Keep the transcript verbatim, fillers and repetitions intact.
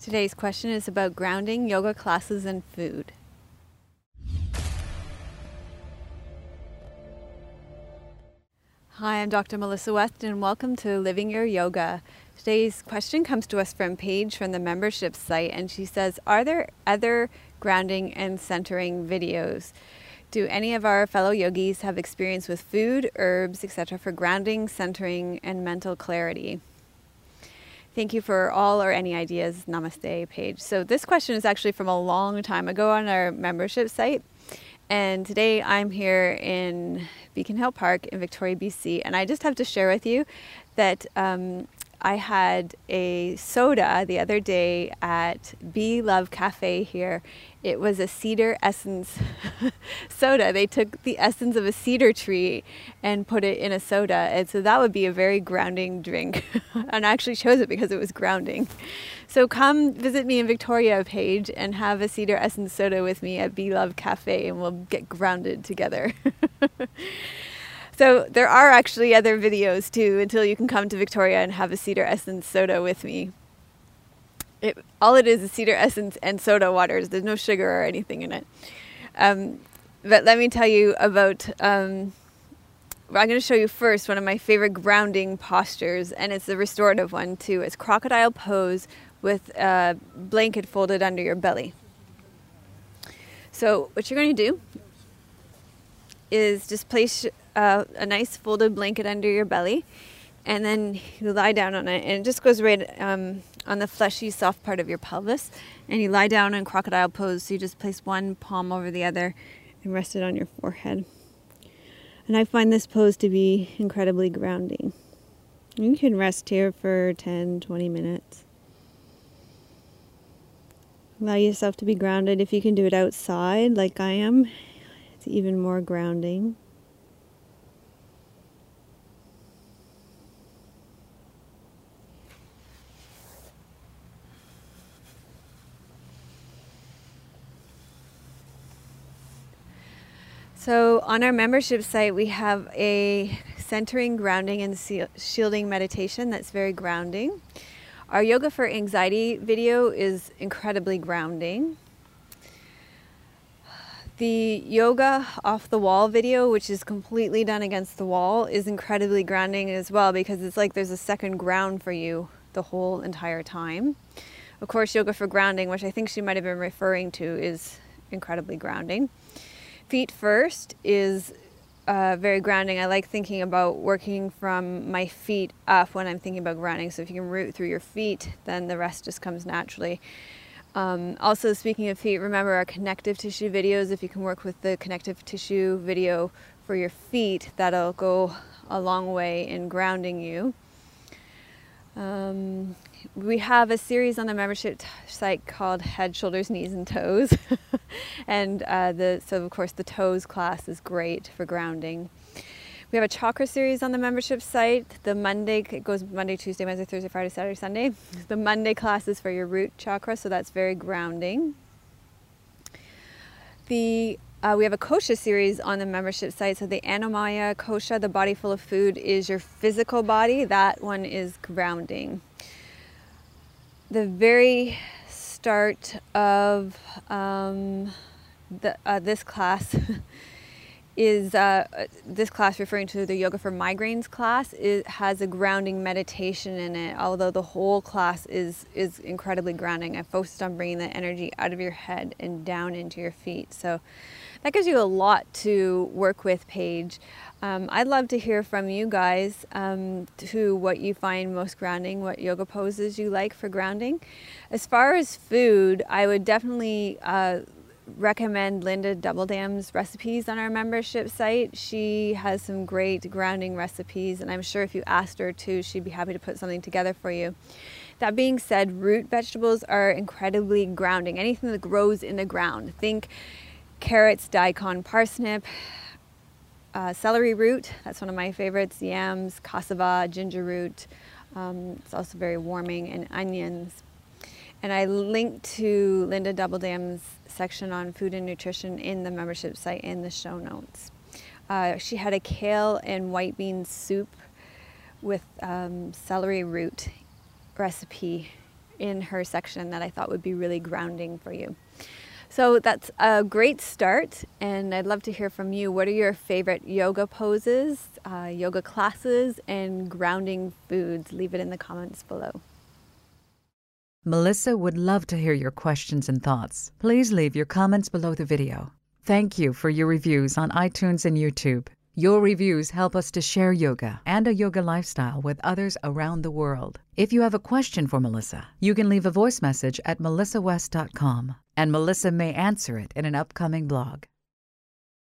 Today's question is about grounding, yoga classes, and food. Hi, I'm Doctor Melissa West, and welcome to Living Your Yoga. Today's question comes to us from Paige from the membership site, and she says, are there other grounding and centering videos? Do any of our fellow yogis have experience with food, herbs, et cetera for grounding, centering, and mental clarity? Thank you for all or any ideas. Namaste, Paige. So this question is actually from a long time ago on our membership site. And today I'm here in Beacon Hill Park in Victoria, B C. And I just have to share with you that um, I had a soda the other day at Be Love Cafe here. It was a cedar essence soda. They took the essence of a cedar tree and put it in a soda. And so that would be a very grounding drink. And I actually chose it because it was grounding. So come visit me in Victoria, Paige, and have a cedar essence soda with me at Be Love Cafe, and we'll get grounded together. So there are actually other videos too, until you can come to Victoria and have a cedar essence soda with me. It, all it is is cedar essence and soda waters. There's no sugar or anything in it. Um, but let me tell you about, um, well, I'm going to show you first one of my favorite grounding postures, and it's the restorative one too. It's crocodile pose with a blanket folded under your belly. So what you're going to do is just place uh, a nice folded blanket under your belly, and then you lie down on it, and it just goes right um, on the fleshy, soft part of your pelvis, and you lie down in crocodile pose. So you just place one palm over the other and rest it on your forehead. And I find this pose to be incredibly grounding. You can rest here for ten, twenty minutes. Allow yourself to be grounded. If you can do it outside like I am, it's even more grounding. So on our membership site, we have a centering, grounding, and shielding meditation that's very grounding. Our Yoga for Anxiety video is incredibly grounding. The Yoga Off the Wall video, which is completely done against the wall, is incredibly grounding as well, because it's like there's a second ground for you the whole entire time. Of course, Yoga for Grounding, which I think she might have been referring to, is incredibly grounding. Feet First is uh, very grounding. I like thinking about working from my feet up when I'm thinking about grounding. So if you can root through your feet, then the rest just comes naturally. Um, also, speaking of feet, remember our connective tissue videos. If you can work with the connective tissue video for your feet, that'll go a long way in grounding you. Um, we have a series on the membership t- site called Head, Shoulders, Knees, and Toes. and uh, the so of course the toes class is great for grounding. We have a chakra series on the membership site. The Monday, it goes Monday, Tuesday, Wednesday, Thursday, Friday, Saturday, Sunday. The Monday class is for your root chakra, so that's very grounding. The Uh, we have a kosha series on the membership site. So the Annamaya kosha, the body full of food, is your physical body. That one is grounding. The very start of um, the, uh, this class is uh, this class referring to the Yoga for Migraines class. It has a grounding meditation in it, although the whole class is is incredibly grounding. I focused on bringing the energy out of your head and down into your feet. So that gives you a lot to work with, Paige. Um, I'd love to hear from you guys um, to what you find most grounding, what yoga poses you like for grounding. As far as food, I would definitely uh, recommend Linda Doubledam's recipes on our membership site. She has some great grounding recipes, and I'm sure if you asked her to, she'd be happy to put something together for you. That being said, root vegetables are incredibly grounding. Anything that grows in the ground. Think carrots, daikon, parsnip, uh, celery root, that's one of my favorites, yams, cassava, ginger root. Um, it's also very warming, and onions. And I linked to Linda Doubledam's section on food and nutrition in the membership site in the show notes. Uh, she had a kale and white bean soup with um, celery root recipe, in her section that I thought would be really grounding for you. So that's a great start, and I'd love to hear from you. What are your favorite yoga poses, uh, yoga classes, and grounding foods? Leave it in the comments below. Melissa would love to hear your questions and thoughts. Please leave your comments below the video. Thank you for your reviews on iTunes and YouTube. Your reviews help us to share yoga and a yoga lifestyle with others around the world. If you have a question for Melissa, you can leave a voice message at melissa west dot com, and Melissa may answer it in an upcoming blog.